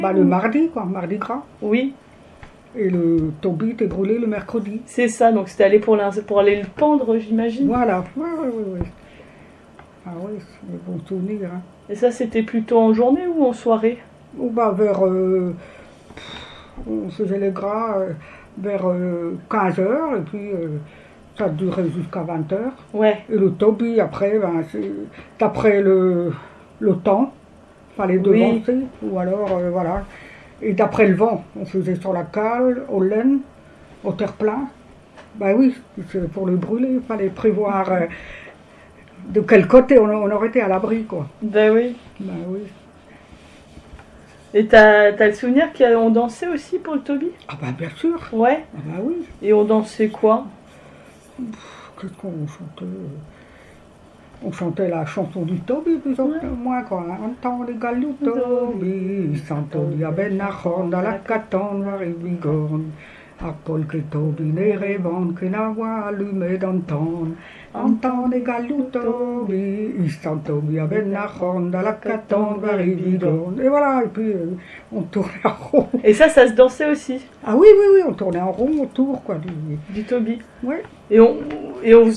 Bah, le mardi, quoi, mardi gras. Oui, Et le toby était brûlé le mercredi. c'est ça. Donc c'était aller pour aller le pendre, j'imagine. Voilà, ouais, ouais, ouais, ouais. Ah oui, c'est des bons souvenirs. Hein. Et ça, c'était plutôt en journée ou en soirée? Ou bah, on faisait les gras vers 15 heures et puis ça durait jusqu'à 20 heures. Ouais, Et le toby, après, ben, c'est d'après le temps, fallait oui. devancer, ou alors, voilà. Et d'après le vent, on faisait sur la cale, au laine, au terre-plein. Ben oui, pour le brûler, il fallait prévoir de quel côté on aurait été à l'abri, quoi. Ben oui. Ben oui. Et t'as le souvenir qu'on dansait aussi pour le Toby? Ah ben bien sûr. Ouais. Ah ben oui. Et on dansait quoi? Qu'est-ce qu'on chantait On chantait la chanson du Toby, plus ou moins, quoi. Entend les galous Toby, Santonia benachon, dans la catonne, varivigorne. Apol que Toby ne rêvant, que n'a voix allumée d'entendre. Entend les galous Toby, Santonia benachon, dans la catonne, varivigorne. Et voilà, et puis on tournait en rond. Et ça se dansait aussi, Ah oui, oui, oui, on tournait en rond autour, quoi. du Toby. Ouais. Et on